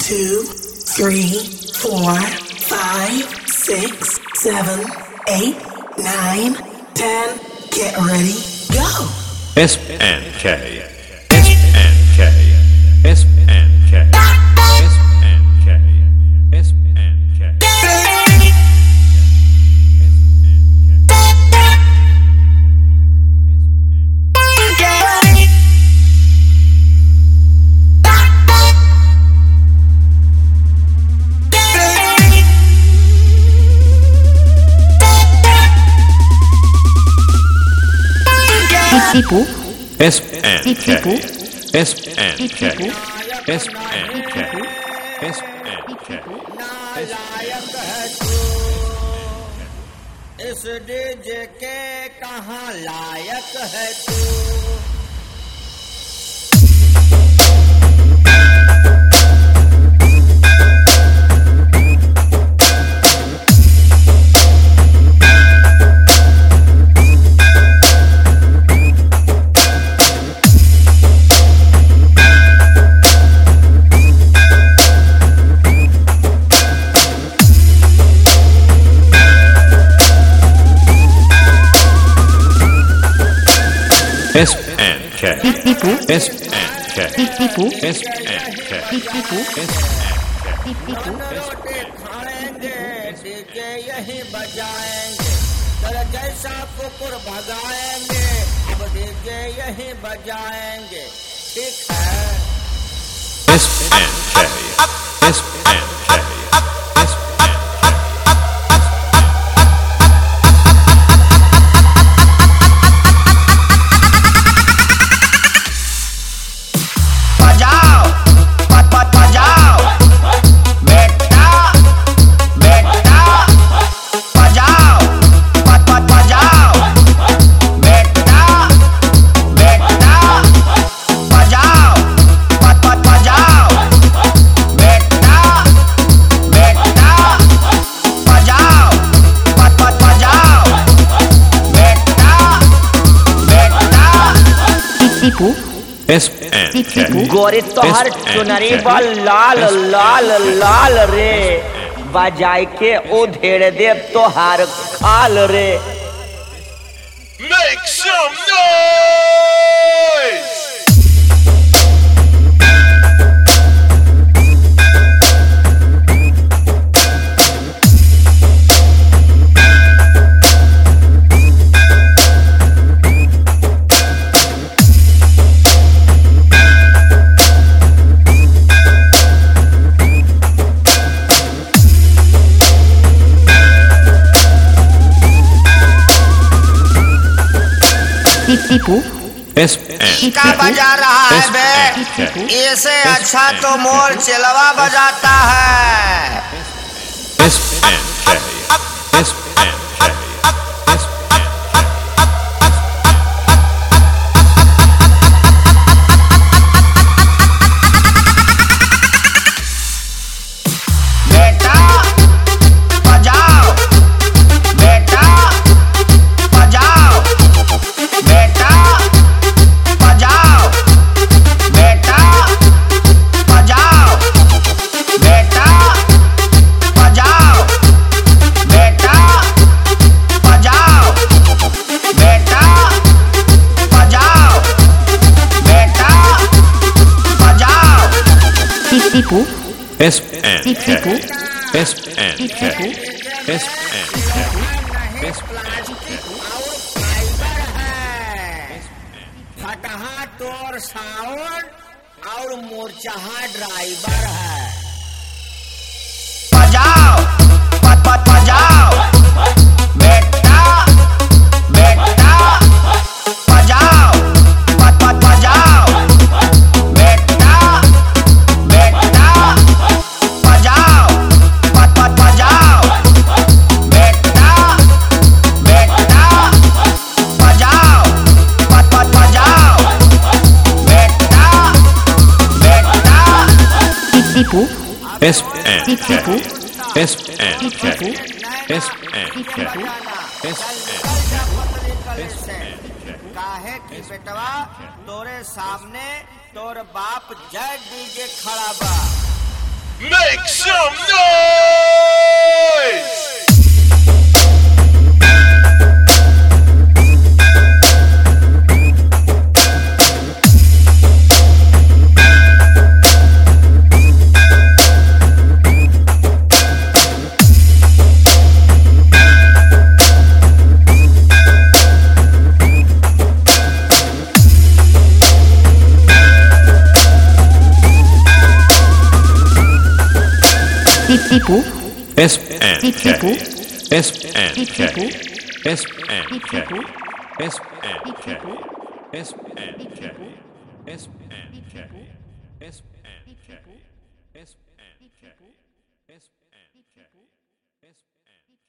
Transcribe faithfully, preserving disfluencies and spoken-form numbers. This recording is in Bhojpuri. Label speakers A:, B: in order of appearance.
A: two, three, four, five, six, seven, eight, nine, ten. Get ready, go.
B: S N K. S N K. S N K. S N K. S N K.
C: Tipo
B: S N K.
C: Tipo
B: S N K.
C: Tipo
B: S N K. S N K.
D: नालायक है तू, इस डीजे के कहाँ लायक है तू।
B: S N K.
C: Tipo
B: S N K.
C: Tipo
B: S N K.
C: Tipo Tipo
D: रोटी खाएंगे, डीजे यही बजाएंगे, तेरा जैसा कुकुर भगाएंगे, अब डीजे यही बजाएंगे, ठीक है।
B: S N K. S N K. S N K.
D: बजाओ, पत पत बजाओ, बेटा, बेटा, बजाओ, पत पत बजाओ, बेटा, बेटा, बजाओ, पत पत बजाओ, बेटा, बेटा, बजाओ, पत पत बजाओ, बेटा, बेटा।
C: Tipo
B: S N K.
E: गोरी तोहर चुनरी बा लाल लाल लाल रे, बजाई के उधेड़ देव तोहार खाल रे।
F: Make some noise!
C: Tipo
B: S N
D: का बजा रहा है बे, इससे अच्छा तो मोर चिलवा बजाता है।
B: S N K. S N K. S N
D: बेटा बजाओ, बेटा बजाओ, बेटा बजाओ, बेटा बजाओ, बेटा बजाओ, बेटा बजाओ, बेटा बजाओ, बेटा बजाओ।
C: Tipo
B: S N K.
C: Tipo
B: S N K. S N K. S
D: plastic और फाइबर है, फटहा तोर साउंड और मोर्चहा ड्राइवर है। बजाओ, पत पत बजाओ, बेटा, बेटा, बजाओ, पत पत बजाओ, बेटा, बेटा, बजाओ, पत पत बजाओ, बेटा, बेटा, बजाओ, पत पत बजाओ, बेटा, बेटा।
C: Tipo
B: S N K.
C: Tipo
B: S N K. S N K. S N K.
D: काहे की बेटवा तोरे सामने तोर बाप जय डीजे खड़ा बा।
F: Make some noise!
C: Tipu,
B: S N K.
C: Tipu,
B: S N K.
C: Tipu,
B: S N K.
C: Tipu,
B: S N K.
C: Tipu,
B: S N K.
C: Tipu,
B: S N K.
C: Tipu,
B: S N K.
C: Tipu,
B: S N K. S